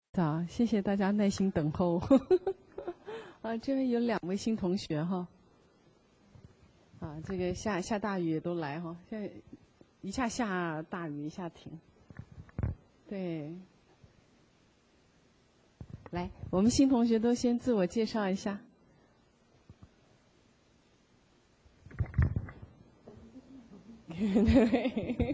早，谢谢大家耐心等候。啊，这边有2位新同学哈。啊，这个下大雨也都来哈，现在一下下大雨，一下停。对，来，我们新同学都先自我介绍一下。对，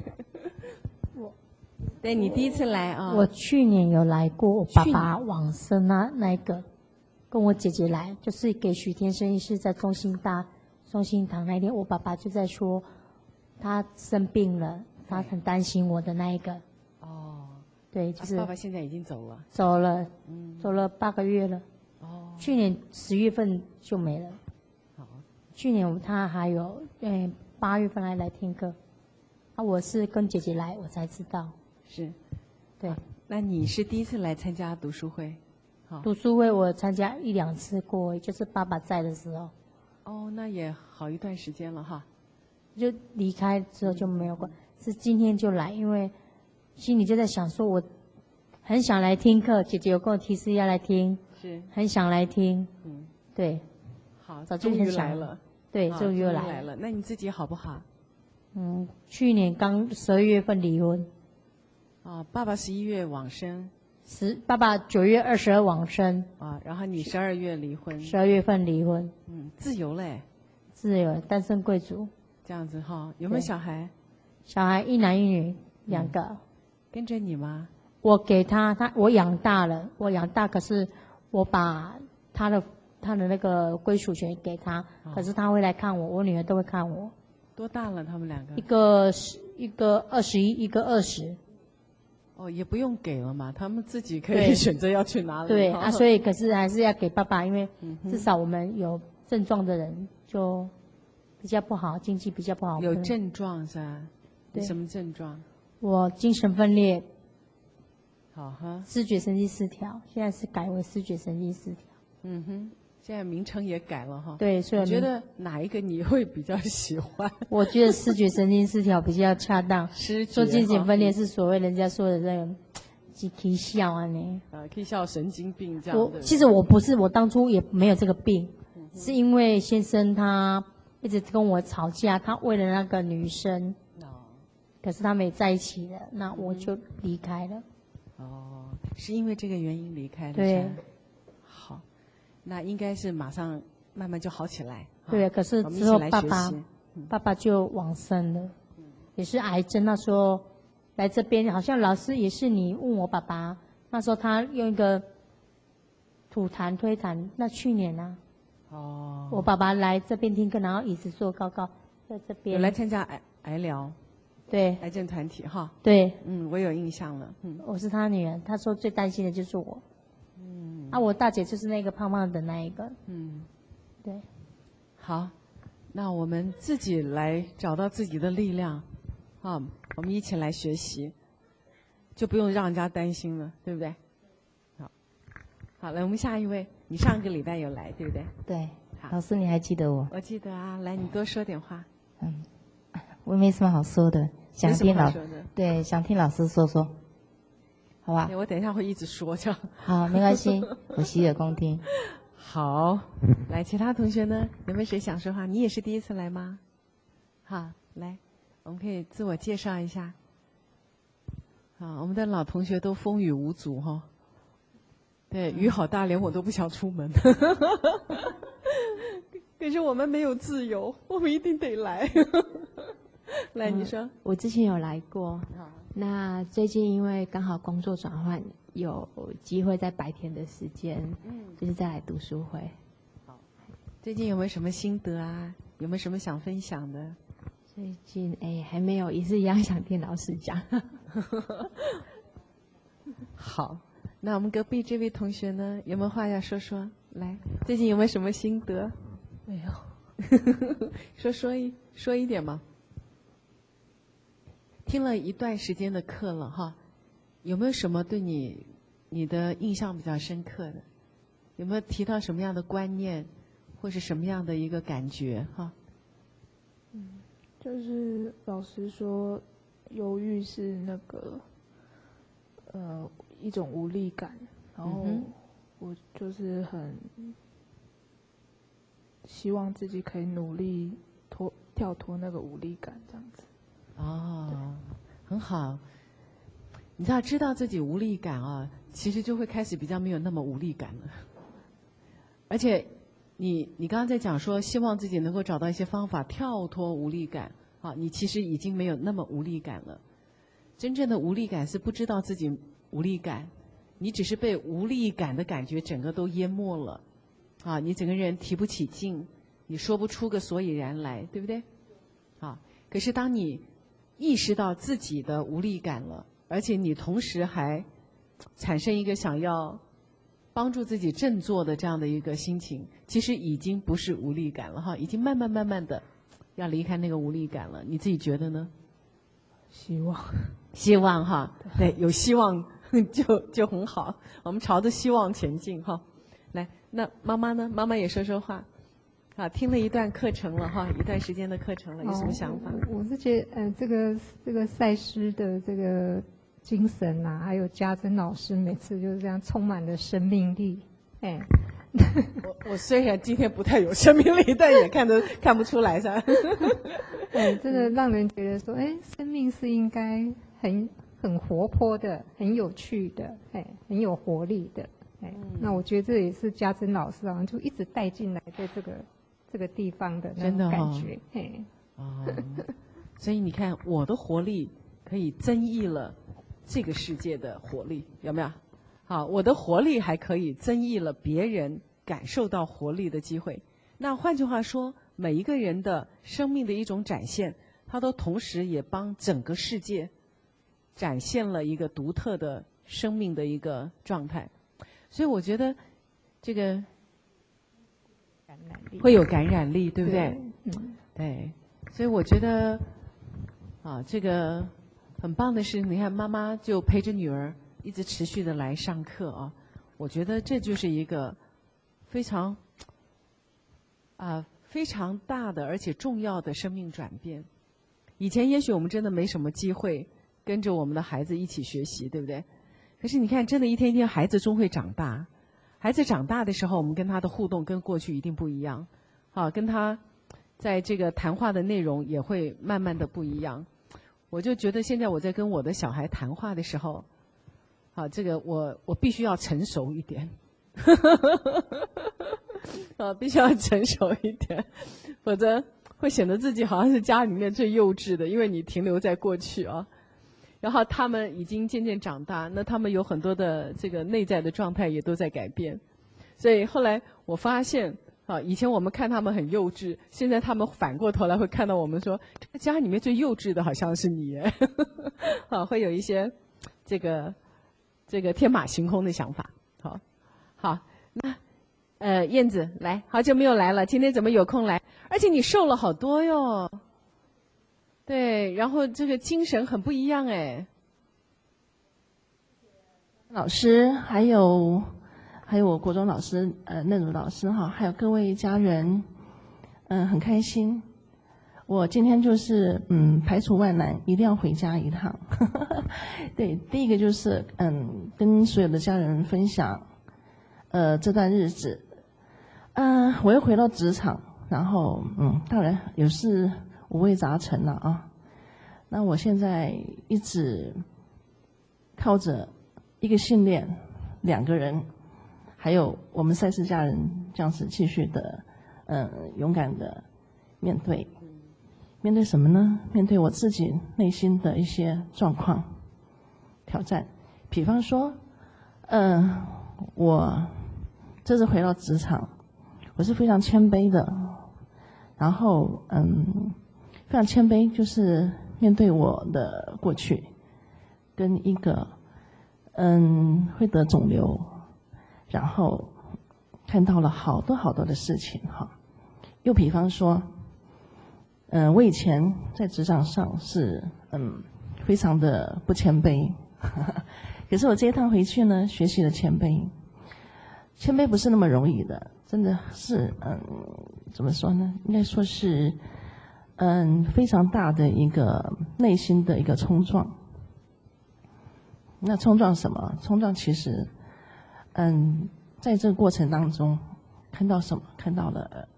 对你第一次来啊？ 我去年有来过，我爸爸往生那一个，跟我姐姐来，就是给许天生医师在中心堂那一天，我爸爸就在说他生病了，他很担心我的那一个。 哦， 对，就是爸爸现在已经走了。 走了，走了8个月了。 哦， 去年10月份就没了。 好， 去年他还有8月份还来听课，我是跟姐姐来，我才知道。 是， 对。 那你是第一次来参加读书会？好， 读书会我参加1、2次过，就是爸爸在的时候。 哦，那也好一段时间了哈。 就离开之后就没有关，是今天就来，因为心里就在想说，我很想来听课，姐姐有跟我提示要来听， 是， 很想来听。对。 好， 早就很想来了。 对，终于又来了。那你自己好不好？ 去年刚12月份离婚。 爸爸11月往生。 爸爸9月22往生。 然后你12月离婚。 12月份离婚。 自由嘞。 自由，单身贵族。 这样子哈，有没有小孩？ 小孩1男1女2个。 跟着你吗？ 我给我养大了，可是我把他的那个归属权给他，可是他会来看我，我女儿都会看我。 多大了？他们2个？ 一个21，一个20。 哦，也不用给了嘛，他们自己可以选择要去哪里。 对啊，所以可是还是要给爸爸，因为至少我们有症状的人就比较不好，经济比较不好。 有症状是吧？对。什么症状？ 我精神分裂。 好哈。 思觉神经失调，现在是改为思觉神经失调。 现在名称也改了哈。 对，所以你觉得哪一个你会比较喜欢？ 我觉得思觉神经失调比较恰当。说精神分裂是所谓人家说的那个起笑啊呢。 可以笑神经病这样的。 其实我不是，我当初也没有这个病，是因为先生他一直跟我吵架，他为了那个女生，可是他们也在一起了，那我就离开了。 是因为这个原因离开的。 对。 好，那应该是马上慢慢就好起来。 对，可是之后爸爸就往生了，也是癌症。那时候来这边，好像老师也是你问我爸爸，那时候他用一个吐痰推痰。那去年啊，我爸爸来这边听课，然后椅子坐高高，在这边有来参加癌疗。 对， 癌症团体哈。 对， 我有印象了。 我是他女儿，他说最担心的就是我。我大姐就是那个胖胖的那一个。对。 好，那我们自己来找到自己的力量，我们一起来学习，就不用让人家担心了，对不对？好，来我们下一位，你上个礼拜有来，对不对？ 对。老师，你还记得我？ 我记得啊，来，你多说点话。 我也没什么好说的，想听老师说说，好吧？ 我等一下会一直说，这样。 好，没关系，我洗耳恭听。 好，来，其他同学呢？有没有谁想说话？你也是第一次来吗？好，来，我们可以自我介绍一下。我们的老同学都风雨无阻哈。对，雨好大，连我都不想出门。可是我们没有自由，我们一定得来。来，你说。 我之前有来过，那最近因为刚好工作转换，有机会在白天的时间，就是再来读书会。 好，最近有没有什么心得啊？有没有什么想分享的？ 最近还没有，也是一样想听老师讲。 好，那我们隔壁这位同学呢，有没有话要说说？来，最近有没有什么心得？ 没有。 说一点嘛。听了一段时间的课了哈，有没有什么对你的印象比较深刻的？有没有提到什么样的观念，或是什么样的一个感觉哈？ 就是老师说，忧郁是那个一种无力感， 然后我就是很希望自己可以努力跳脱那个无力感，这样子。 哦，很好。你知道自己无力感啊，其实就会开始比较没有那么无力感了。而且你刚刚在讲说，希望自己能够找到一些方法跳脱无力感啊，你其实已经没有那么无力感了。真正的无力感是不知道自己无力感，你只是被无力感的感觉整个都淹没了，啊，你整个人提不起劲，你说不出个所以然来，对不对？啊，可是当你意识到自己的无力感了，而且你同时还产生一个想要帮助自己振作的这样的一个心情，其实已经不是无力感了哈，已经慢慢的要离开那个无力感了。你自己觉得呢？希望哈，对，有希望就很好，我们朝着希望前进哈。来，那妈妈呢？妈妈也说说话。啊，听了一段课程了哈，一段时间的课程了，有什么想法？ 我是觉得，这个赛师的这个精神啊，还有家珍老师每次就是这样充满了生命力，哎。 我虽然今天不太有生命力，但也看不出来，是吧？ 哎，真的让人觉得说，哎，生命是应该很活泼的，很有趣的，哎，很有活力的，哎。那我觉得这也是家珍老师好像就一直带进来在这个地方的那种感觉，嘿。 哦，所以你看，我的活力可以增益了这个世界的活力，有没有？好，我的活力还可以增益了别人感受到活力的机会。那换句话说，每一个人的生命的一种展现，它都同时也帮整个世界展现了一个独特的生命的一个状态。所以我觉得这个会有感染力，对不对？对。所以我觉得啊，这个很棒的是，你看妈妈就陪着女儿一直持续的来上课啊，我觉得这就是一个非常大的而且重要的生命转变。以前也许我们真的没什么机会跟着我们的孩子一起学习，对不对？可是你看，真的一天一天孩子终会长大，孩子长大的时候，我们跟他的互动跟过去一定不一样，啊，跟他在这个谈话的内容也会慢慢的不一样。我就觉得现在我在跟我的小孩谈话的时候，啊，这个我必须要成熟一点，啊，必须要成熟一点，否则会显得自己好像是家里面最幼稚的，因为你停留在过去啊。然后他们已经渐渐长大，那他们有很多的这个内在的状态也都在改变，所以后来我发现啊，以前我们看他们很幼稚，现在他们反过头来会看到我们说，这个家里面最幼稚的好像是你，啊，会有一些这个天马行空的想法。好，那燕子来，好久没有来了，今天怎么有空来？而且你瘦了好多哟。对，然后这个精神很不一样哎。 老师，还有我国中老师，嫩如老师哈，还有各位家人，很开心。我今天就是排除万难，一定要回家一趟。对，第一个就是跟所有的家人分享，这段日子，我又回到职场，然后当然有事五味杂陈了啊。那我现在一直靠着一个信念，2个人，还有我们赛事家人这样子继续的勇敢的面对什么呢？面对我自己内心的一些状况挑战。比方说我这次回到职场，我是非常谦卑的，然后非常谦卑，就是面对我的过去，跟一个会得肿瘤，然后看到了好多的事情哈。又比方说，我以前在职场上是非常的不谦卑，可是我这一趟回去呢，学习了谦卑。谦卑不是那么容易的，真的是怎么说呢？应该说是非常大的一个内心的一个冲撞。那冲撞什么？冲撞其实在这个过程当中看到什么？看到了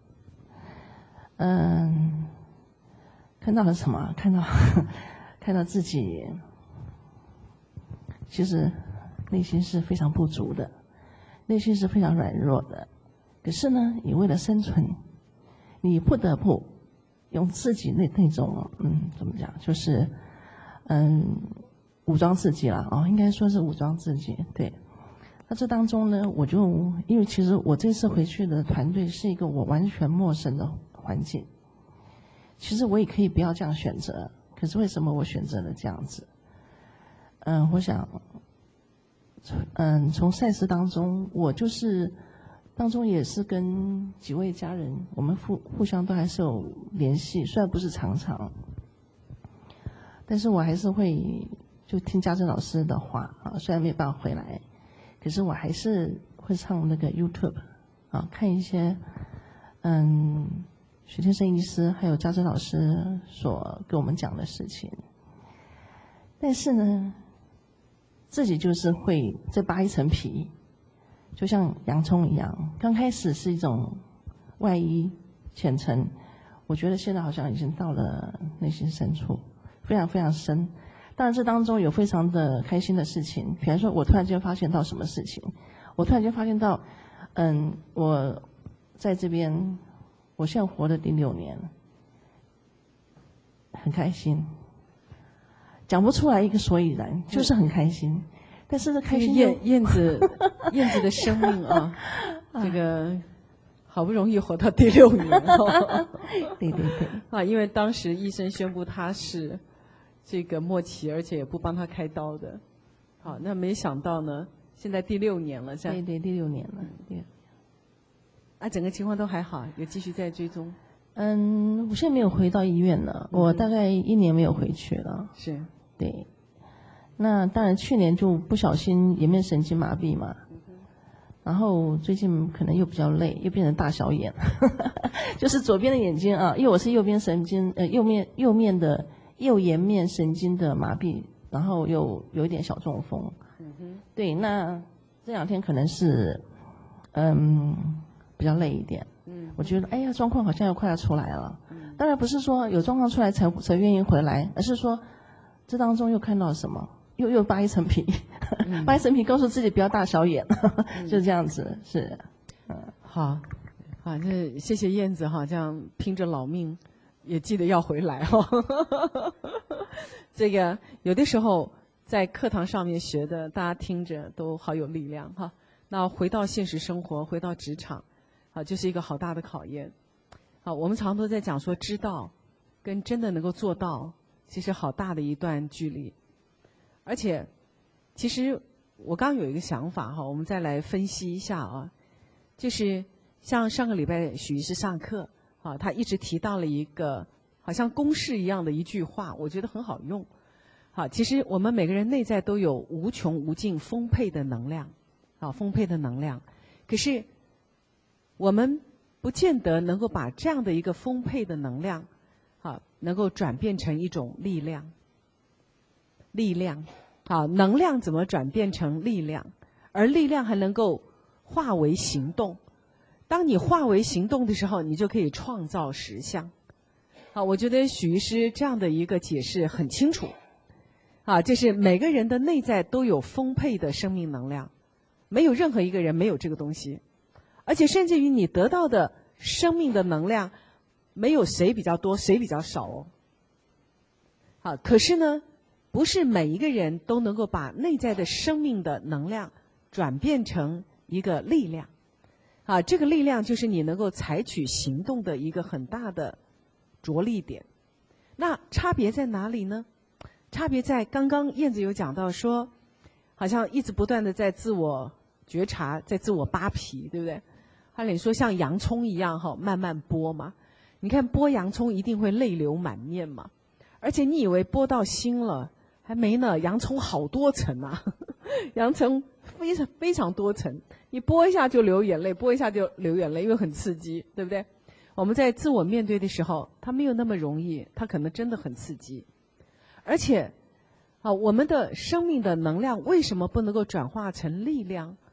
什么？看到自己其实内心是非常不足的，内心是非常软弱的。可是呢，你为了生存，你不得不用自己那种怎么讲，就是武装自己了应该说是武装自己。对，那这当中呢，我就因为其实我这次回去的团队是一个我完全陌生的环境，其实我也可以不要这样选择，可是为什么我选择了这样子？我想，从赛事当中，我就是当中也是跟几位家人，我们互相都还是有联系，虽然不是常常，但是我还是会就听家珍老师的话虽然没有办法回来，可是我还是会上那个 YouTube 看一些许天生医师还有家珍老师所跟我们讲的事情。但是呢，自己就是会再扒一层皮，就像洋葱一样，刚开始是一种外衣浅层，我觉得现在好像已经到了内心深处，非常非常深。当然这当中有非常的开心的事情，比方说我突然间发现到什么事情，我突然间发现到我在这边我现在活的第6年，很开心，讲不出来一个所以然，就是很开心。但是这开心燕子的生命这个好不容易活到第6年对对对因为当时医生宣布他是这个末期，而且也不帮他开刀的。好，那没想到呢，现在第6年了，是吧？ 对，第6年了，对。 整个情况都还好，有继续在追踪。 我现在没有回到医院了，我大概1年没有回去了。 是， 对。那当然，去年就不小心颜面神经麻痹嘛，然后最近可能又比较累，又变成大小眼，就是左边的眼睛因为我是右边神经右面的右颜面神经的麻痹，然后又有一点小中风。对，那这2天可能是比较累一点。我觉得哎呀，状况好像要快要出来了。当然不是说有状况出来才愿意回来，而是说这当中又看到了什么，又扒一层皮，扒一层皮，告诉自己不要大小眼，就这样子。是， 好，这谢谢燕子这样拼着老命也记得要回来这个有的时候在课堂上面学的，大家听着都好有力量那回到现实生活，回到职场就是一个好大的考验。我们常都在讲说知道跟真的能够做到其实好大的一段距离。而且其实我刚有一个想法我们再来分析一下就是像上个礼拜许医师上课他一直提到了一个好像公式一样的一句话，我觉得很好用。其实我们每个人内在都有无穷无尽丰沛的能量丰沛的能量，可是我们不见得能够把这样的一个丰沛的能量能够转变成一种力量。能量怎么转变成力量？而力量还能够化为行动。当你化为行动的时候，你就可以创造实相。我觉得许医师这样的一个解释很清楚。就是每个人的内在都有丰沛的生命能量，没有任何一个人没有这个东西。而且甚至于你得到的生命的能量，没有谁比较多，谁比较少可是呢，不是每一个人都能够把内在的生命的能量转变成一个力量。这个力量就是你能够采取行动的一个很大的着力点。那差别在哪里呢？差别在刚刚燕子有讲到说，好像一直不断的在自我觉察，在自我扒皮，对不对？按理说像洋葱一样慢慢剥嘛。你看剥洋葱一定会泪流满面嘛。而且你以为剥到心了，还没呢，洋葱好多层洋葱非常非常多层，你剥一下就流眼泪，剥一下就流眼泪，因为很刺激，对不对？我们在自我面对的时候，它没有那么容易，它可能真的很刺激。而且我们的生命的能量为什么不能够转化成力量？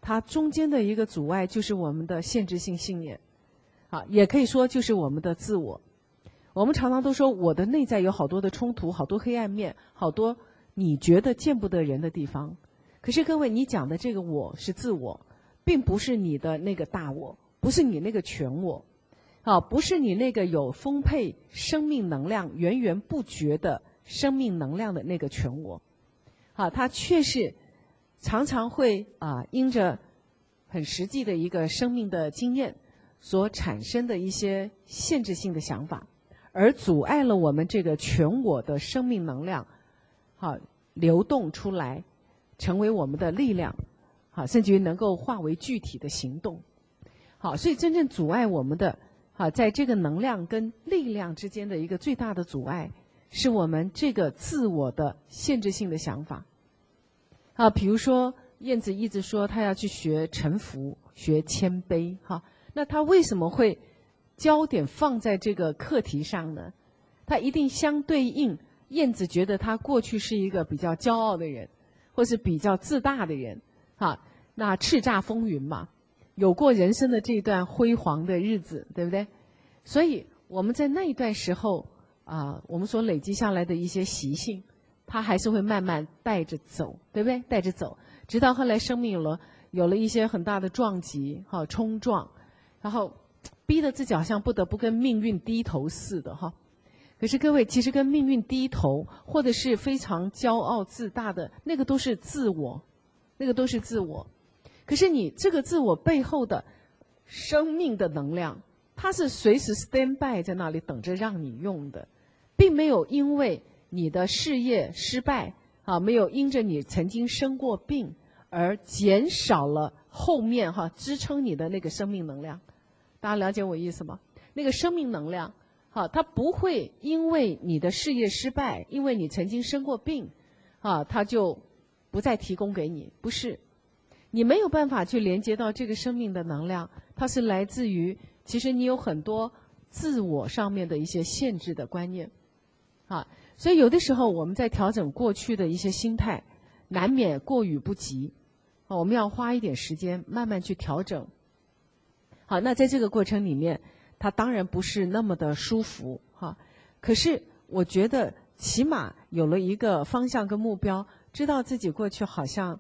它中间的一个阻碍就是我们的限制性信念，也可以说就是我们的自我。我们常常都说我的内在有好多的冲突，好多黑暗面，好多你觉得见不得人的地方。可是各位，你讲的这个我是自我，并不是你的那个大我，不是你那个全我，不是你那个有丰沛生命能量、源源不绝的生命能量的那个全我。它却是常常会因着很实际的一个生命的经验所产生的一些限制性的想法，而阻碍了我们这个全我的生命能量流动出来，成为我们的力量，甚至于能够化为具体的行动。所以真正阻碍我们的在这个能量跟力量之间的一个最大的阻碍，是我们这个自我的限制性的想法。比如说燕子一直说她要去学臣服、学谦卑，那她为什么会焦点放在这个课题上呢？她一定相对应燕子觉得她过去是一个比较骄傲的人，或是比较自大的人，那叱咤风云嘛，有过人生的这段辉煌的日子，对不对？所以我们在那一段时候我们所累积下来的一些习性，它还是会慢慢带着走，对不对？带着走，直到后来生命有了一些很大的撞击冲撞，然后逼得自己好像不得不跟命运低头似的可是各位，其实跟命运低头，或者是非常骄傲自大的那个都是自我，那个都是自我。可是你这个自我背后的生命的能量，它是随时 stand by 在那里等着让你用的，并没有因为你的事业失败没有因着你曾经生过病而减少了后面支撑你的那个生命能量。大家了解我意思吗？那个生命能量它不会因为你的事业失败，因为你曾经生过病它就不再提供给你，不是。你没有办法去连接到这个生命的能量，它是来自于其实你有很多自我上面的一些限制的观念所以有的时候我们在调整过去的一些心态，难免过与不及我们要花一点时间慢慢去调整。那在这个过程里面，它当然不是那么的舒服可是我觉得起码有了一个方向跟目标，知道自己过去好像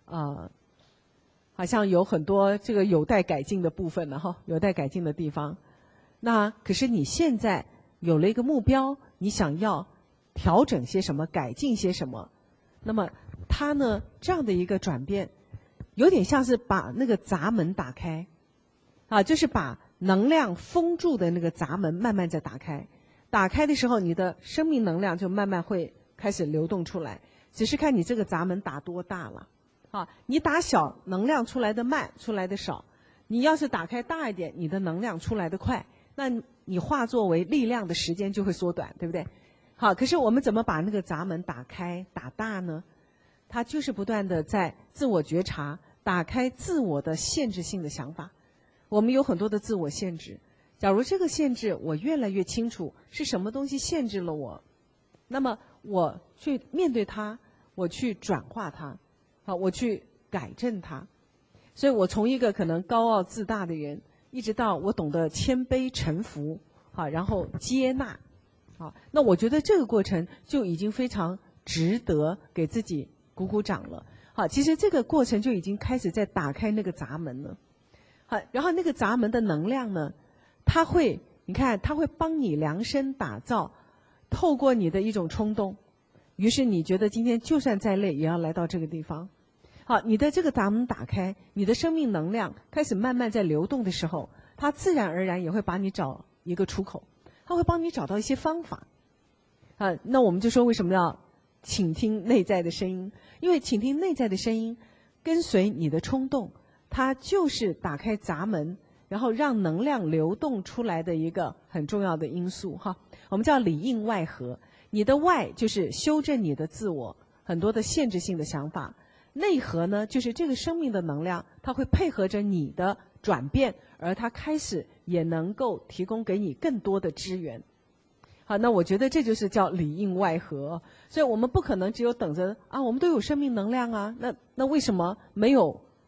有很多这个有待改进的部分了有待改进的地方。那可是你现在有了一个目标，你想要调整些什么，改进些什么，那么它呢这样的一个转变，有点像是把那个闸门打开就是把能量封住的那个闸门慢慢在打开。打开的时候，你的生命能量就慢慢会开始流动出来，只是看你这个闸门打多大了你打小，能量出来的慢，出来的少；你要是打开大一点，你的能量出来的快，那你化作为力量的时间就会缩短，对不对？可是我们怎么把那个闸门打开打大呢？它就是不断的在自我觉察，打开自我的限制性的想法。我们有很多的自我限制，假如这个限制我越来越清楚是什么东西限制了我，那么我去面对它，我去转化它我去改正它。所以我从一个可能高傲自大的人，一直到我懂得谦卑臣服然后接纳那我觉得这个过程就已经非常值得给自己鼓鼓掌了其实这个过程就已经开始在打开那个闸门了然后那个闸门的能量呢，它会帮你量身打造，透过你的一种冲动，于是你觉得今天就算再累也要来到这个地方你的这个闸门打开，你的生命能量开始慢慢在流动的时候，它自然而然也会把你找一个出口，它会帮你找到一些方法那我们就说为什么要倾听内在的声音？因为倾听内在的声音，跟随你的冲动，它就是打开闸门，然后让能量流动出来的一个很重要的因素我们叫里应外合。你的外就是修正你的自我很多的限制性的想法，内核呢就是这个生命的能量，它会配合着你的转变，而它开始也能够提供给你更多的资源。那我觉得这就是叫里应外合。所以我们不可能只有等着我们都有生命能量那为什么没有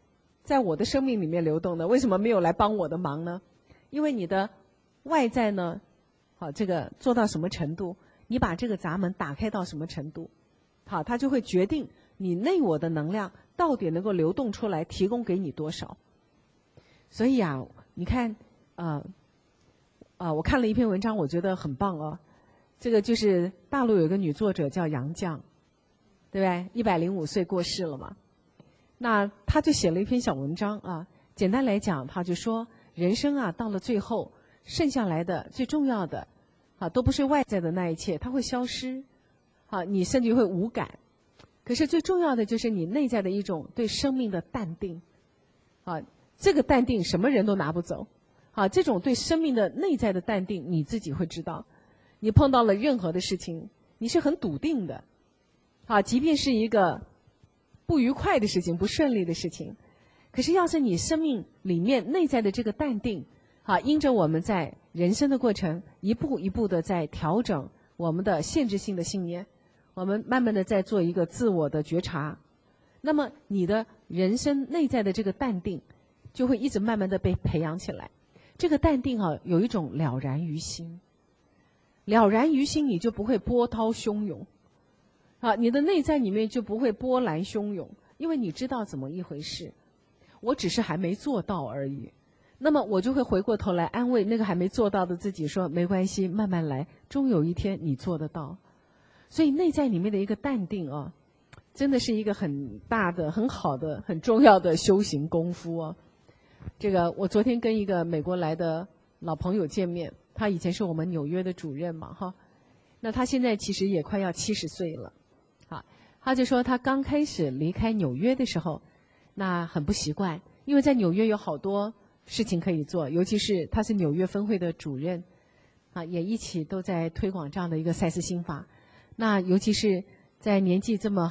在我的生命里面流动的，为什么没有来帮我的忙呢？因为你的外在呢，好，这个做到什么程度，你把这个闸门打开到什么程度，好，它就会决定你内我的能量到底能够流动出来，提供给你多少。所以啊，你看，我看了一篇文章，我觉得很棒哦。这个就是大陆有一个女作者叫杨绛，对不对？105岁过世了嘛。那她就写了一篇小文章啊，简单来讲，她就说人生啊，到了最后，剩下来的最重要的，都不是外在的那一切，它会消失，你甚至会无感。可是最重要的就是你内在的一种对生命的淡定，这个淡定什么人都拿不走，这种对生命的内在的淡定，你自己会知道。你碰到了任何的事情，你是很笃定的，即便是一个不愉快的事情、不顺利的事情，可是要是你生命里面内在的这个淡定，因着我们在人生的过程一步一步的在调整我们的限制性的信念，我们慢慢的在做一个自我的觉察，那么你的人生内在的这个淡定就会一直慢慢的被培养起来。这个淡定有一种了然于心，了然于心，你就不会波涛汹涌，你的内在里面就不会波澜汹涌，因为你知道怎么一回事，我只是还没做到而已。那么我就会回过头来安慰那个还没做到的自己说，没关系，慢慢来，终有一天你做得到。所以内在里面的一个淡定真的是一个很大的、很好的、很重要的修行功夫这个我昨天跟一个美国来的老朋友见面，他以前是我们纽约的主任嘛那他现在其实也快要70岁了，他就说他刚开始离开纽约的时候，那很不习惯，因为在纽约有好多事情可以做，尤其是他是纽约分会的主任也一起都在推广这样的一个赛斯心法。那尤其是在年纪这么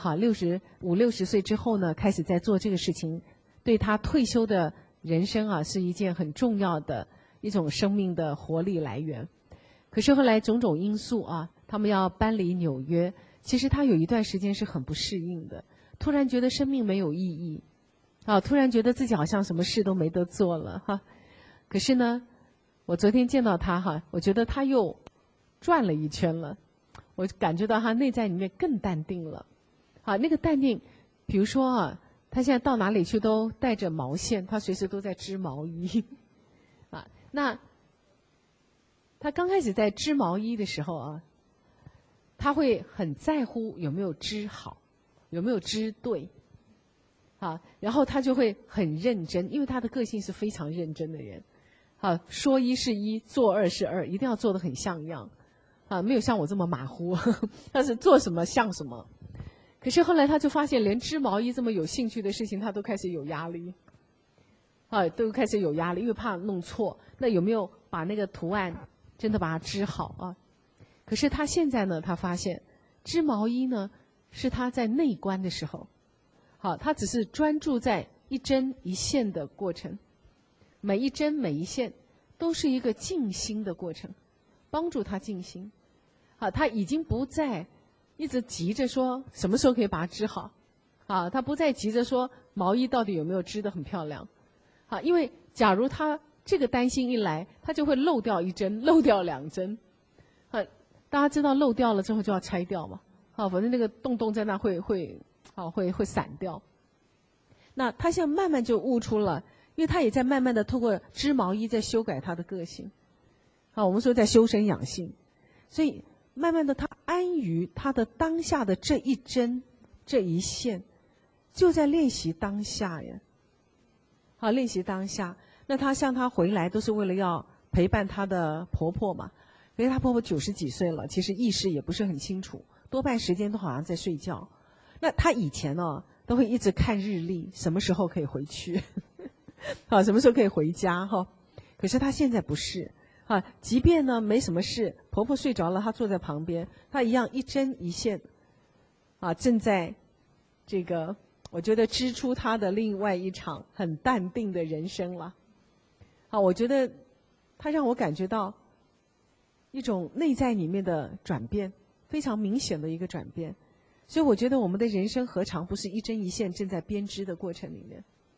50、60岁之后呢，开始在做这个事情，对他退休的人生是一件很重要的一种生命的活力来源。可是后来种种因素他们要搬离纽约，其实他有一段时间是很不适应的，突然觉得生命没有意义突然觉得自己好像什么事都没得做了可是呢，我昨天见到他我觉得他又转了一圈了，我感觉到他内在里面更淡定了那个淡定，比如说他现在到哪里去都带着毛线，他随时都在织毛衣那他刚开始在织毛衣的时候他会很在乎有没有织好，有没有织对然后他就会很认真，因为他的个性是非常认真的人说一是一，做二是二，一定要做得很像样没有像我这么马虎但是做什么像什么。可是后来他就发现，连织毛衣这么有兴趣的事情，他都开始有压力都开始有压力，因为怕弄错，那有没有把那个图案真的把它织好可是他现在呢，他发现织毛衣呢是他在内观的时候他只是专注在一针一线的过程，每一针每一线都是一个静心的过程，帮助他静心他已经不再一直急着说什么时候可以把它织好他不再急着说毛衣到底有没有织得很漂亮因为假如他这个担心一来，他就会漏掉一针，漏掉2针大家知道漏掉了之后就要拆掉嘛反正那个洞在那会散掉。那他现在慢慢就悟出了，因为他也在慢慢的透过织毛衣在修改他的个性我们说在修身养性，所以慢慢的他安于他的当下的这一针这一线，就在练习当下呀练习当下。那他像他回来都是为了要陪伴他的婆婆嘛，因为他婆婆90几岁了，其实意识也不是很清楚，多半时间都好像在睡觉。那他以前都会一直看日历，什么时候可以回去什么时候可以回家可是他现在不是即便呢没什么事，婆婆睡着了，他坐在旁边，他一样一针一线正在这个我觉得织出他的另外一场很淡定的人生了我觉得他让我感觉到一种内在里面的转变，非常明显的一个转变。所以我觉得我们的人生何尝不是一针一线正在编织的过程里面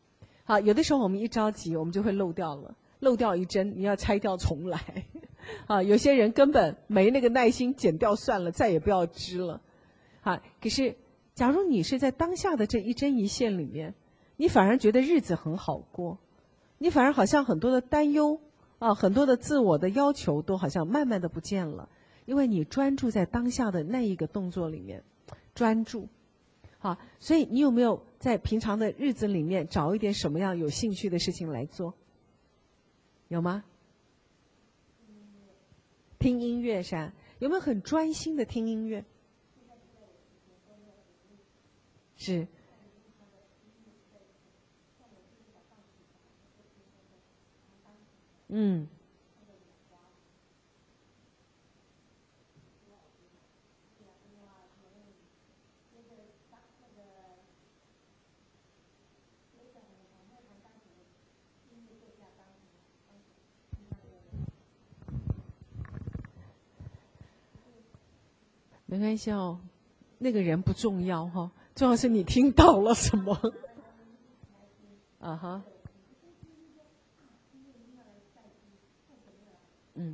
好，有的时候我们一着急，我们就会漏掉了，漏掉一针，你要拆掉重来。啊，有些人根本没那个耐心，剪掉算了，再也不要织了。啊，可是假如你是在当下的这一针一线里面，你反而觉得日子很好过，你反而好像很多的担忧啊，很多的自我的要求都好像慢慢的不见了，因为你专注在当下的那一个动作里面，专注。好，所以你有没有在平常的日子里面找一点什么样有兴趣的事情来做？有吗？听音乐是吧？有没有很专心的听音乐？是。嗯。没关系哦，那个人不重要哈，重要是你听到了什么。啊哈。嗯。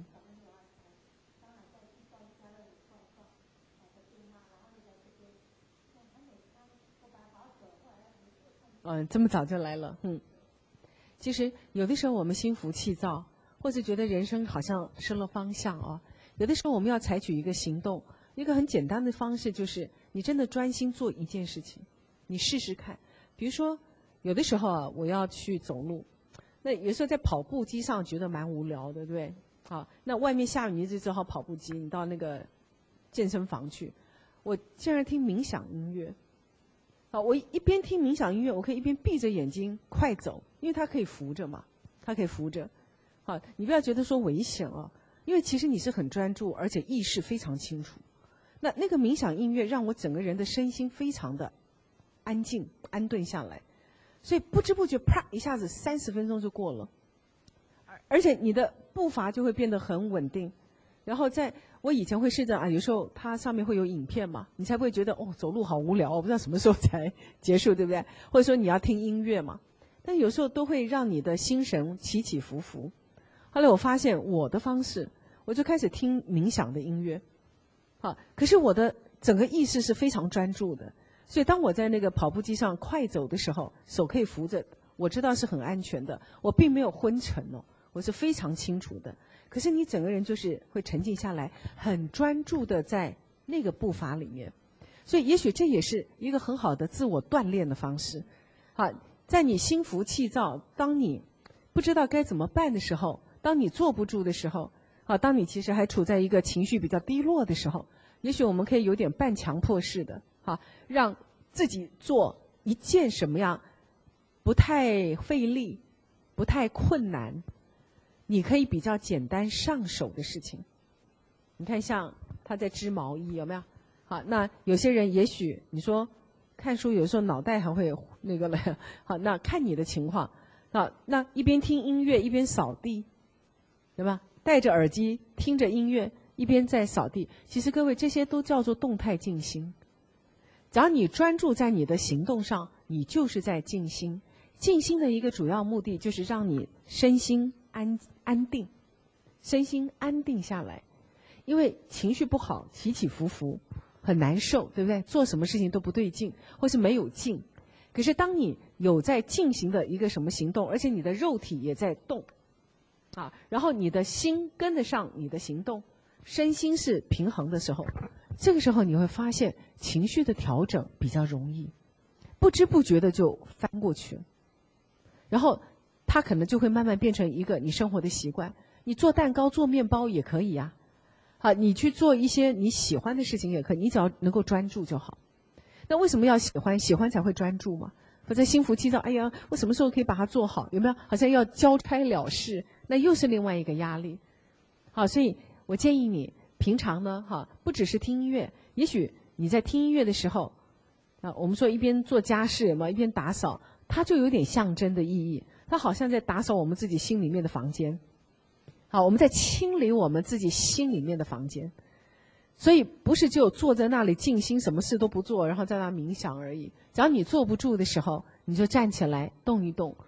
这么早就来了，其实有的时候我们心浮气躁，或是觉得人生好像失了方向啊，有的时候我们要采取一个行动。一个很简单的方式就是你真的专心做一件事情，你试试看。比如说有的时候啊，我要去走路，那有时候在跑步机上觉得蛮无聊的，对不对？好，那外面下雨你就只好跑步机，你到那个健身房去。我竟然听冥想音乐，好，我一边听冥想音乐，我可以一边闭着眼睛快走，因为它可以扶着嘛，它可以扶着。好，你不要觉得说危险啊，因为其实你是很专注，而且意识非常清楚。那个冥想音乐让我整个人的身心非常的安静安顿下来，所以不知不觉啪一下子30分钟就过了，而且你的步伐就会变得很稳定。然后我以前会试着啊，有时候它上面会有影片嘛，你才不会觉得走路好无聊，我不知道什么时候才结束，对不对？或者说你要听音乐嘛，但有时候都会让你的心神起起伏伏。后来我发现我的方式，我就开始听冥想的音乐。好，可是我的整个意识是非常专注的，所以当我在那个跑步机上快走的时候，手可以扶着，我知道是很安全的，我并没有昏沉哦，我是非常清楚的。可是你整个人就是会沉静下来，很专注的在那个步伐里面，所以也许这也是一个很好的自我锻炼的方式。好，在你心浮气躁，当你不知道该怎么办的时候，当你坐不住的时候，当你其实还处在一个情绪比较低落的时候，也许我们可以有点半强迫式的，让自己做一件什么样不太费力、不太困难，你可以比较简单上手的事情。你看，像他在织毛衣，有没有？好，那有些人也许你说看书，有时候脑袋还会那个了。好，那看你的情况。好，那一边听音乐一边扫地，对吧？戴着耳机听着音乐一边在扫地，其实各位这些都叫做动态静心。只要你专注在你的行动上，你就是在静心。静心的一个主要目的就是让你身心安定，身心安定下来。因为情绪不好，起起伏伏，很难受，对不对？做什么事情都不对劲，或是没有劲。可是当你有在进行的一个什么行动，而且你的肉体也在动，然后你的心跟得上你的行动，身心是平衡的时候，这个时候你会发现情绪的调整比较容易，不知不觉的就翻过去了。然后它可能就会慢慢变成一个你生活的习惯。你做蛋糕、做面包也可以呀，你去做一些你喜欢的事情也可以，你只要能够专注就好。那为什么要喜欢？喜欢才会专注嘛。否则心浮气躁，哎呀，我什么时候可以把它做好？有没有？好像要交差了事，那又是另外一个压力。好，所以我建议你平常呢，不只是听音乐，也许你在听音乐的时候，我们说一边做家事嘛，一边打扫，它就有点象征的意义。它好像在打扫我们自己心里面的房间。好，我们在清理我们自己心里面的房间。所以不是只有坐在那里静心，什么事都不做，然后在那冥想而已。只要你坐不住的时候，你就站起来动一动，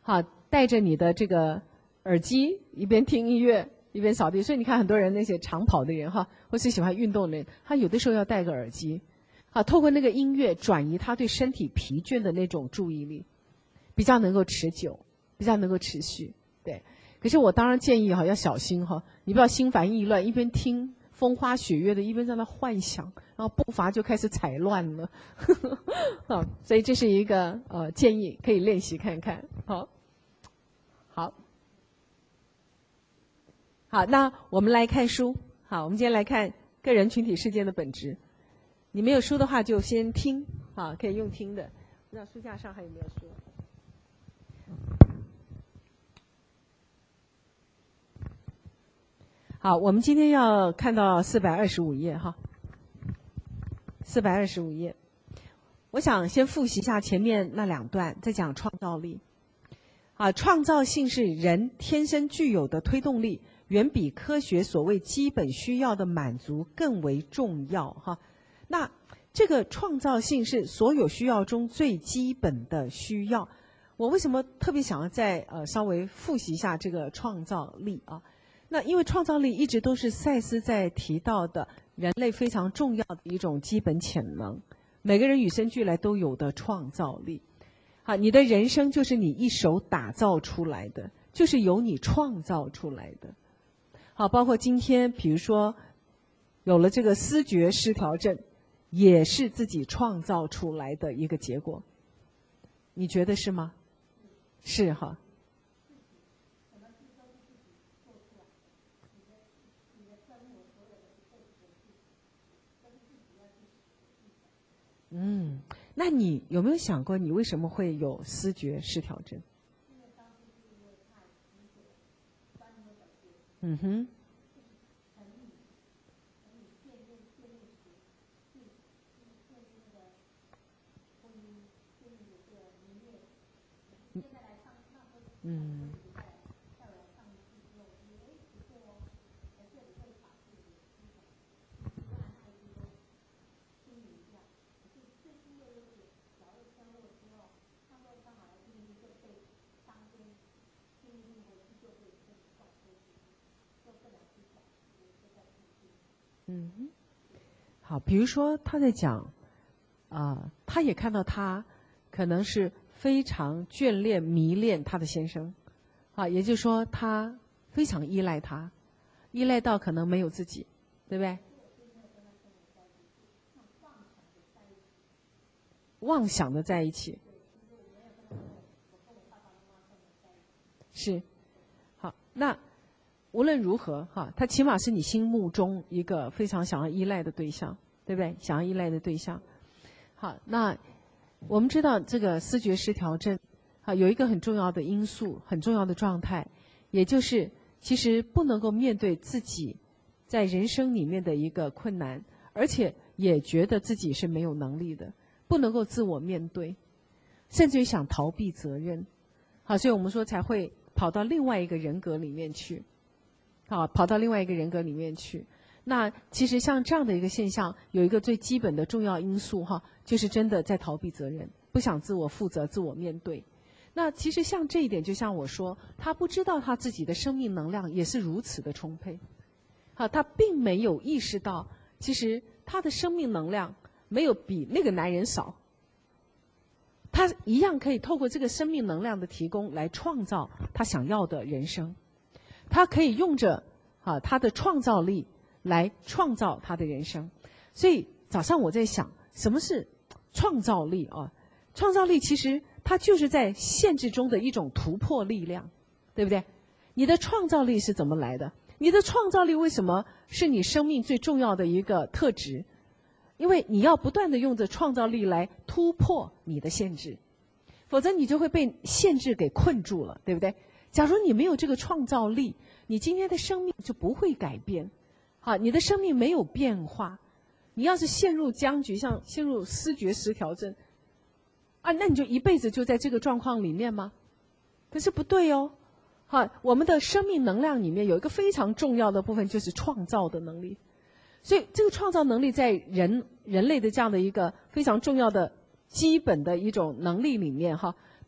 好，带着你的这个耳机，一边听音乐一边扫地。所以你看，很多人那些长跑的人哈，或是喜欢运动的人，他有的时候要戴个耳机，好，透过那个音乐转移他对身体疲倦的那种注意力，比较能够持久，比较能够持续。对，可是我当然建议哈，要小心哈，你不要心烦意乱，一边听风花雪月的，一边在那幻想，然后步伐就开始踩乱了。好，所以这是一个建议，可以练习看看。好，那我们来看书。好，我们今天来看个人群体事件的本质。你没有书的话，就先听，啊，可以用听的。不知道书架上还有没有书？好，我们今天要看到425页哈，425页。我想先复习一下前面那2段，在讲创造力。啊，创造性是人天生具有的推动力，远比科学所谓基本需要的满足更为重要哈。那这个创造性是所有需要中最基本的需要。我为什么特别想要再稍微复习一下这个创造力啊？那因为创造力一直都是赛斯在提到的人类非常重要的一种基本潜能，每个人与生俱来都有的创造力。好，你的人生就是你一手打造出来的，就是由你创造出来的。好，包括今天比如说有了这个思觉失调症，也是自己创造出来的一个结果。你觉得是吗？是哈。那你有没有想过，你为什么会有思觉失调症？嗯哼。好，比如说他在讲，他也看到他可能是非常眷恋、迷恋他的先生，啊，也就是说他非常依赖他，依赖到可能没有自己，对不对？妄想的在一起，是，好，那无论如何哈，他起码是你心目中一个非常想要依赖的对象，对不对？想要依赖的对象。好，那我们知道这个思觉失调症，有一个很重要的因素，很重要的状态，也就是其实不能够面对自己在人生里面的一个困难，而且也觉得自己是没有能力的，不能够自我面对，甚至于想逃避责任。好，所以我们说才会跑到另外一个人格里面去。好，跑到另外一个人格里面去。那其实像这样的一个现象，有一个最基本的重要因素哈，就是真的在逃避责任，不想自我负责、自我面对。那其实像这一点，就像我说，他不知道他自己的生命能量也是如此的充沛。好，他并没有意识到，其实他的生命能量没有比那个男人少。他一样可以透过这个生命能量的提供来创造他想要的人生。他可以用着他的创造力来创造他的人生。所以早上我在想，什么是创造力啊？创造力其实它就是在限制中的一种突破力量，对不对？你的创造力是怎么来的？你的创造力为什么是你生命最重要的一个特质？因为你要不断的用着创造力来突破你的限制，否则你就会被限制给困住了，对不对？假如你没有这个创造力，你今天的生命就不会改变，好，你的生命没有变化。你要是陷入僵局，像陷入思觉失调症，那你就一辈子就在这个状况里面吗？可是不对哦，好，我们的生命能量里面有一个非常重要的部分，就是创造的能力。所以这个创造能力在人类的这样的一个非常重要的基本的一种能力里面哈，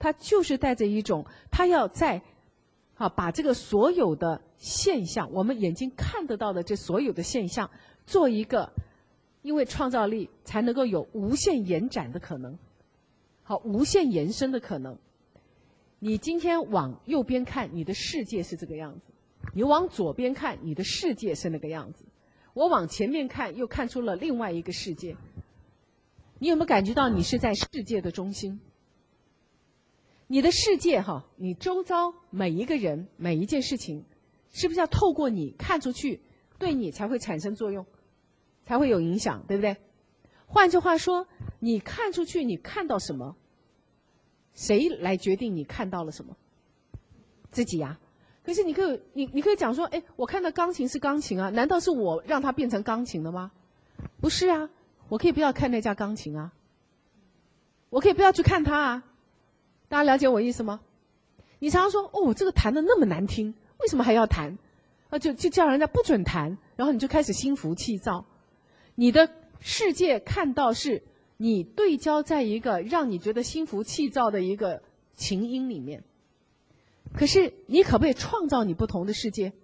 它就是带着一种，它要把这个所有的现象，我们眼睛看得到的这所有的现象，做一个，因为创造力才能够有无限延展的可能，无限延伸的可能。你今天往右边看，你的世界是这个样子；你往左边看，你的世界是那个样子。我往前面看，又看出了另外一个世界。你有没有感觉到你是在世界的中心？你的世界你周遭每一个人、每一件事情，是不是要透过你看出去，对你才会产生作用，才会有影响，对不对？换句话说，你看出去，你看到什么？谁来决定你看到了什么？自己呀。可是你可以讲说，哎，我看到钢琴是钢琴啊，难道是我让它变成钢琴了吗？不是啊，我可以不要看那架钢琴啊，我可以不要去看它啊。大家了解我意思吗？你常常说，哦，这个弹得那么难听，为什么还要弹？就叫人家不准弹，然后你就开始心浮气躁。你的世界看到是你对焦在一个让你觉得心浮气躁的一个琴音里面，可是你可不可以创造你不同的世界？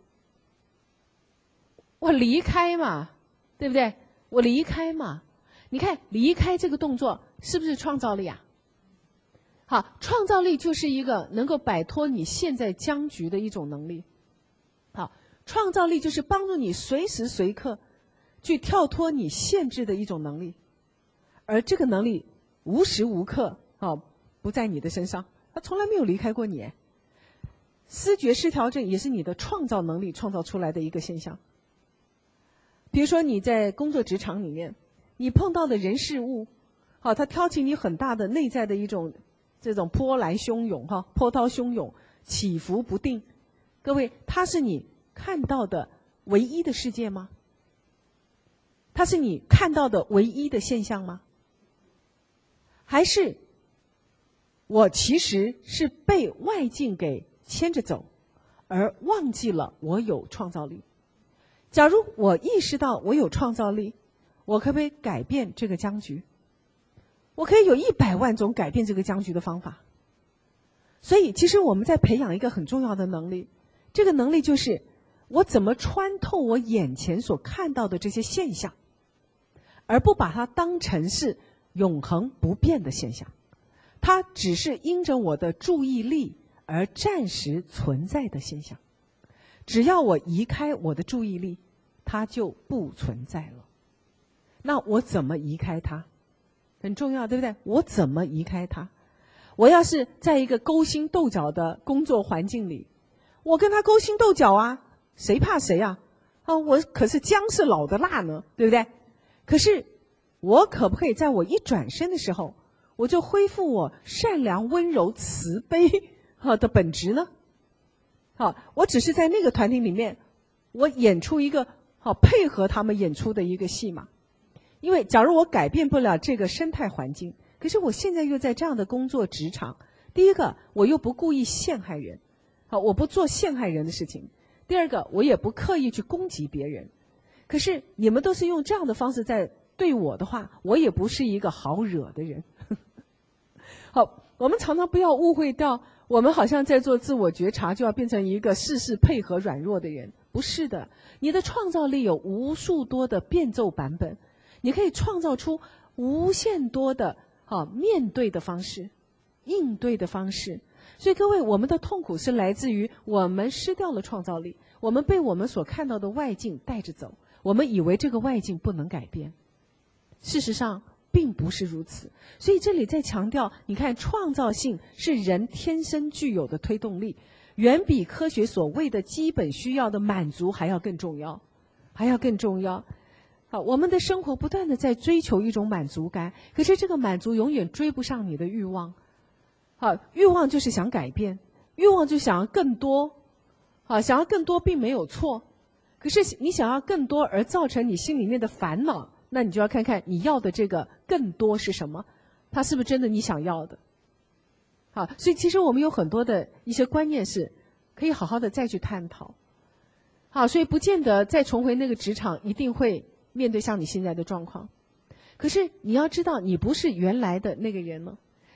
我离开嘛，对不对？我离开嘛，你看离开这个动作是不是创造力啊？好，创造力就是一个能够摆脱你现在僵局的一种能力。好，创造力就是帮助你随时随刻去跳脱你限制的一种能力，而这个能力无时无刻不在你的身上，它从来没有离开过你。思觉失调症也是你的创造能力创造出来的一个现象。比如说你在工作职场里面，你碰到的人事物，它挑起你很大的内在的一种这种波澜汹涌波涛汹涌，起伏不定。各位，它是你看到的唯一的世界吗？它是你看到的唯一的现象吗？还是我其实是被外境给牵着走，而忘记了我有创造力？假如我意识到我有创造力，我可不可以改变这个僵局？我可以有100万种改变这个僵局的方法。所以其实我们在培养一个很重要的能力，这个能力就是我怎么穿透我眼前所看到的这些现象，而不把它当成是永恒不变的现象，它只是因着我的注意力而暂时存在的现象。只要我移开我的注意力，它就不存在了。那我怎么移开它？很重要，对不对？我怎么移开它？我要是在一个勾心斗角的工作环境里，我跟他勾心斗角啊，谁怕谁啊？我可是姜是老的辣呢，对不对？可是我可不可以在我一转身的时候，我就恢复我善良、温柔、慈悲的本质呢？我只是在那个团体里面，我演出一个配合他们演出的一个戏码。因为假如我改变不了这个生态环境，可是我现在又在这样的工作职场，第一个我又不故意陷害人，我不做陷害人的事情；第二个我也不刻意去攻击别人。可是你们都是用这样的方式在对我的话，我也不是一个好惹的人。好，我们常常不要误会掉，我们好像在做自我觉察，就要变成一个事事配合软弱的人。不是的，你的创造力有无数多的变奏版本，你可以创造出无限多的面对的方式、应对的方式。所以各位，我们的痛苦是来自于我们失掉了创造力，我们被我们所看到的外境带着走，我们以为这个外境不能改变，事实上并不是如此。所以这里在强调，你看，创造性是人天生具有的推动力，远比科学所谓的基本需要的满足还要更重要，还要更重要。好，我们的生活不断的在追求一种满足感，可是这个满足永远追不上你的欲望。好，欲望就是想改变，欲望就想要更多，想要更多并没有错，可是你想要更多而造成你心里面的烦恼，那你就要看看你要的这个更多是什么，它是不是真的你想要的。好，所以其实我们有很多的一些观念是可以好好的再去探讨。好，所以不见得再重回那个职场一定会面对像你现在的状况，可是你要知道，你不是原来的那个人了。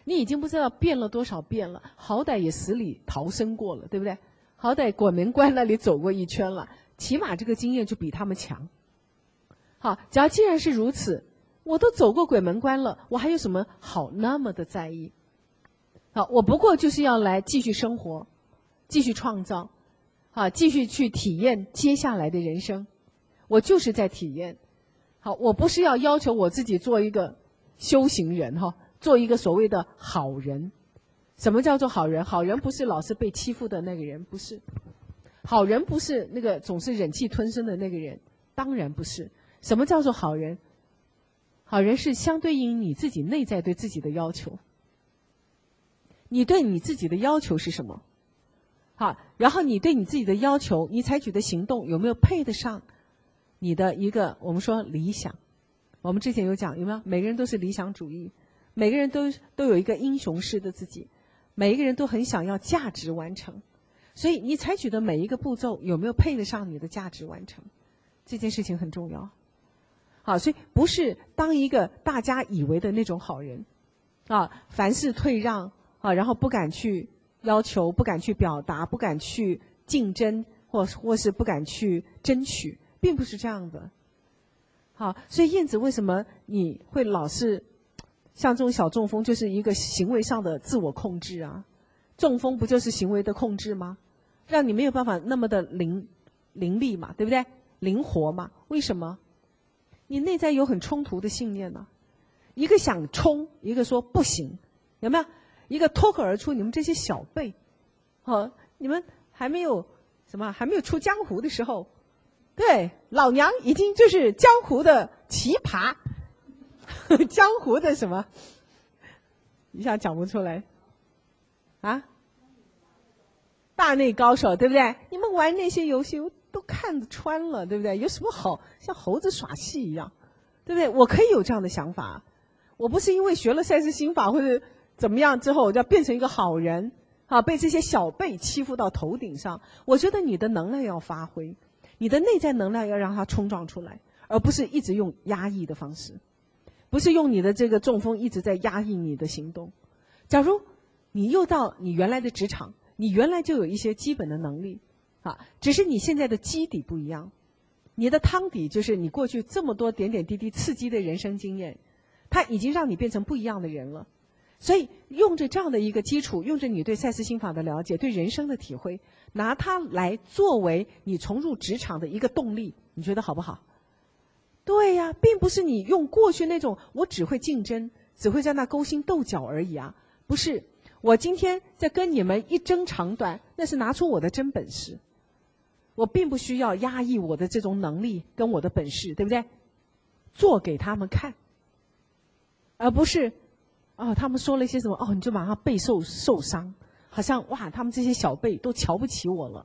你已经不知道变了多少遍了，好歹也死里逃生过了，对不对？好歹鬼门关那里走过一圈了，起码这个经验就比他们强。好，既然是如此，我都走过鬼门关了，我还有什么好那么的在意？好，我不过就是要来继续生活，继续创造，啊，继续去体验接下来的人生。我就是在体验。好，我不是要求我自己做一个修行人哈，做一个所谓的好人。什么叫做好人？好人不是老是被欺负的那个人，不是。好人不是那个总是忍气吞声的那个人，当然不是。什么叫做好人？好人是相对应你自己内在对自己的要求。你对你自己的要求是什么？好，然后你对你自己的要求，你采取的行动有没有配得上你的一个我们说理想？我们之前有讲，有没有？每个人都是理想主义，每个人都有一个英雄式的自己，每一个人都很想要价值完成，所以你采取的每一个步骤有没有配得上你的价值完成？这件事情很重要。好，所以不是当一个大家以为的那种好人，啊，凡事退让啊，然后不敢去要求，不敢去表达，不敢去竞争，或是不敢去争取，并不是这样的。好，所以燕子为什么你会老是像这种小中风，就是一个行为上的自我控制啊？中风不就是行为的控制吗？让你没有办法那么的伶俐嘛，对不对？灵活嘛？为什么？你内在有很冲突的信念呢，一个想冲，一个说不行，有没有？一个脱口而出，你们这些小辈，你们还没有出江湖的时候，对，老娘已经就是江湖的奇葩，江湖的什么，一下讲不出来，啊，大内高手，对不对？你们玩那些游戏都看得穿了，对不对？有什么好像猴子耍戏一样，对不对？我可以有这样的想法，我不是因为学了赛斯心法或者怎么样之后我就要变成一个好人啊，被这些小辈欺负到头顶上。我觉得你的能量要发挥，你的内在能量要让它冲撞出来，而不是一直用压抑的方式，不是用你的这个中风一直在压抑你的行动。假如你又到你原来的职场，你原来就有一些基本的能力啊，只是你现在的基底不一样，你的汤底就是你过去这么多点点滴滴刺激的人生经验，它已经让你变成不一样的人了。所以用着这样的一个基础，用着你对赛斯心法的了解，对人生的体会，拿它来作为你重入职场的一个动力，你觉得好不好？对呀，并不是你用过去那种我只会竞争，只会在那勾心斗角而已啊，不是。我今天在跟你们一争长短，那是拿出我的真本事。我并不需要压抑我的这种能力跟我的本事，对不对？做给他们看，而不是他们说了一些什么你就马上备受伤，好像哇，他们这些小辈都瞧不起我了。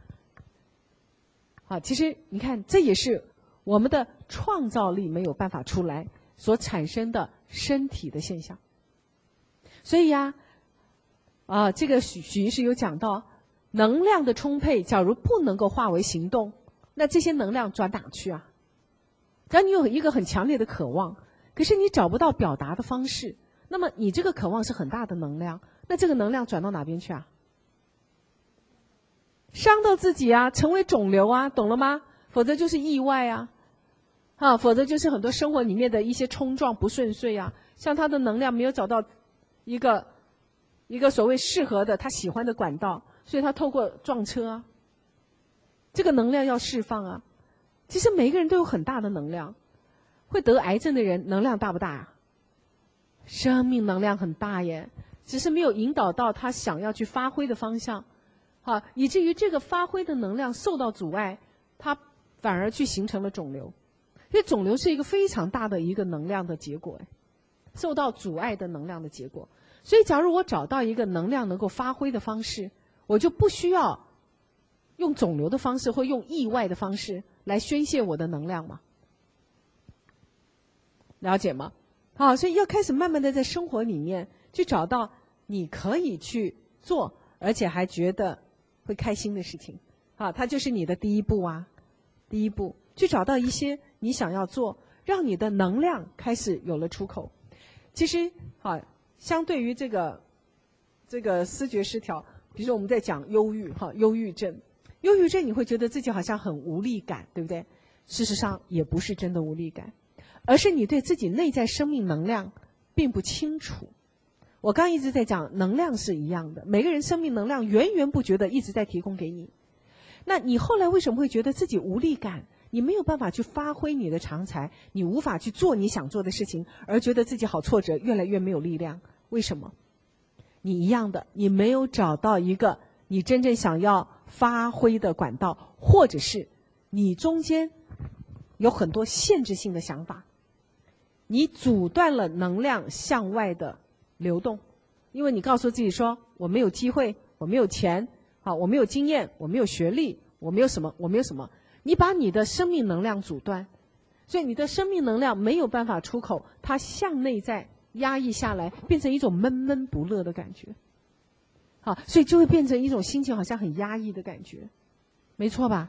其实你看，这也是我们的创造力没有办法出来所产生的身体的现象。所以这个许医师有讲到，能量的充沛，假如不能够化为行动，那这些能量转哪去啊？只要你有一个很强烈的渴望，可是你找不到表达的方式，那么你这个渴望是很大的能量，那这个能量转到哪边去啊？伤到自己啊，成为肿瘤啊，懂了吗？否则就是意外啊，否则就是很多生活里面的一些冲撞不顺遂啊，像他的能量没有找到一个所谓适合的他喜欢的管道，所以他透过撞车啊，这个能量要释放啊。其实每一个人都有很大的能量，会得癌症的人能量大不大啊？生命能量很大耶，只是没有引导到他想要去发挥的方向，以至于这个发挥的能量受到阻碍，他反而去形成了肿瘤。所以肿瘤是一个非常大的一个能量的结果，受到阻碍的能量的结果。所以假如我找到一个能量能够发挥的方式，我就不需要用肿瘤的方式或用意外的方式来宣泄我的能量嘛。了解吗？好，所以要开始慢慢的在生活里面去找到你可以去做，而且还觉得会开心的事情。它就是你的第一步啊，第一步去找到一些你想要做，让你的能量开始有了出口。其实相对于这个思觉失调，比如说我们在讲忧郁忧郁症，忧郁症你会觉得自己好像很无力感，对不对？事实上也不是真的无力感，而是你对自己内在生命能量并不清楚。我刚一直在讲能量是一样的，每个人生命能量源源不绝的一直在提供给你。那你后来为什么会觉得自己无力感？你没有办法去发挥你的长才，你无法去做你想做的事情，而觉得自己好挫折，越来越没有力量。为什么？你一样的，你没有找到一个你真正想要发挥的管道，或者是你中间有很多限制性的想法，你阻断了能量向外的流动，因为你告诉自己说我没有机会，我没有钱，我没有经验，我没有学历，我没有什么，你把你的生命能量阻断，所以你的生命能量没有办法出口，它向内在压抑下来，变成一种闷闷不乐的感觉。好，所以就会变成一种心情好像很压抑的感觉，没错吧？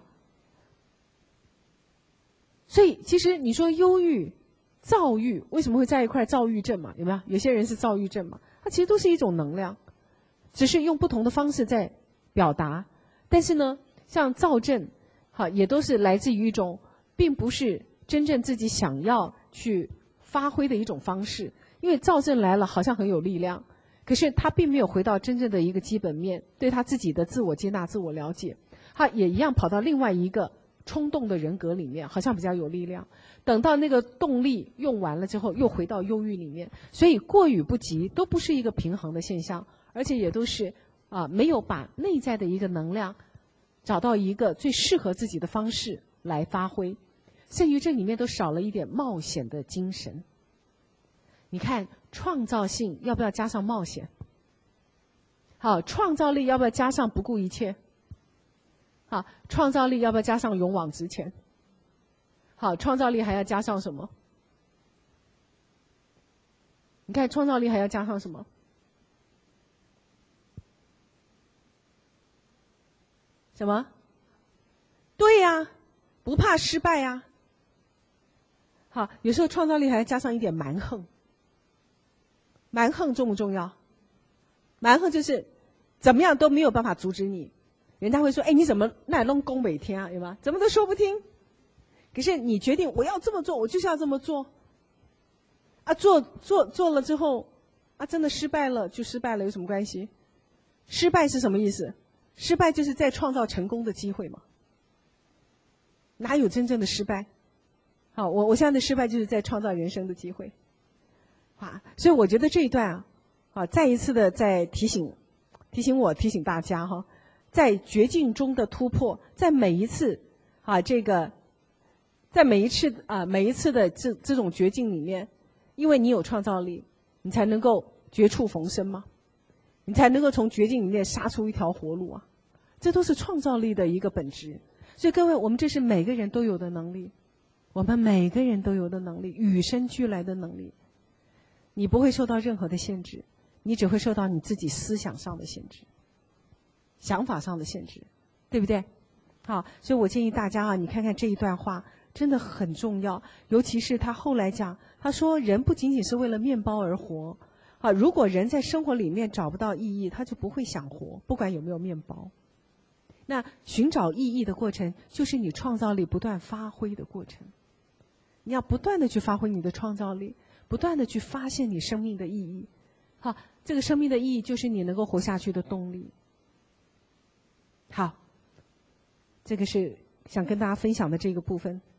所以其实你说忧郁、躁郁为什么会在一块？躁郁症嘛，有没有？有些人是躁郁症嘛，它其实都是一种能量，只是用不同的方式在表达。但是呢，像躁症，也都是来自于一种并不是真正自己想要去发挥的一种方式。因为躁症来了，好像很有力量，可是他并没有回到真正的一个基本面，对他自己的自我接纳、自我了解，他也一样跑到另外一个冲动的人格里面，好像比较有力量。等到那个动力用完了之后，又回到忧郁里面。所以过与不及都不是一个平衡的现象，而且也都是没有把内在的一个能量找到一个最适合自己的方式来发挥，甚至这里面都少了一点冒险的精神。你看，创造性要不要加上冒险？好，创造力要不要加上不顾一切？好，创造力要不要加上勇往直前？好，创造力还要加上什么？你看，创造力还要加上什么？什么？对呀，不怕失败呀。好，有时候创造力还要加上一点蛮横。蛮横重不重要？蛮横就是怎么样都没有办法阻止你。人家会说：“哎，你怎么那弄宫北天啊？有吗？怎么都说不听。”可是你决定我要这么做，我就是要这么做。做了之后，真的失败了就失败了，有什么关系？失败是什么意思？失败就是在创造成功的机会嘛。哪有真正的失败？好，我现在的失败就是在创造人生的机会。所以我觉得这一段再一次的在提醒大家在绝境中的突破，在每一次在每一次的这种绝境里面，因为你有创造力，你才能够绝处逢生嘛，你才能够从绝境里面杀出一条活路啊，这都是创造力的一个本质。所以各位，我们这是每个人都有的能力，我们每个人都有的能力，与生俱来的能力。你不会受到任何的限制，你只会受到你自己思想上的限制，想法上的限制，对不对？好，所以我建议大家你看看这一段话真的很重要，尤其是他后来讲，他说人不仅仅是为了面包而活，如果人在生活里面找不到意义，他就不会想活，不管有没有面包。那寻找意义的过程，就是你创造力不断发挥的过程。你要不断的去发挥你的创造力，不断的去发现你生命的意义。好，这个生命的意义就是你能够活下去的动力。好，这个是想跟大家分享的这个部分。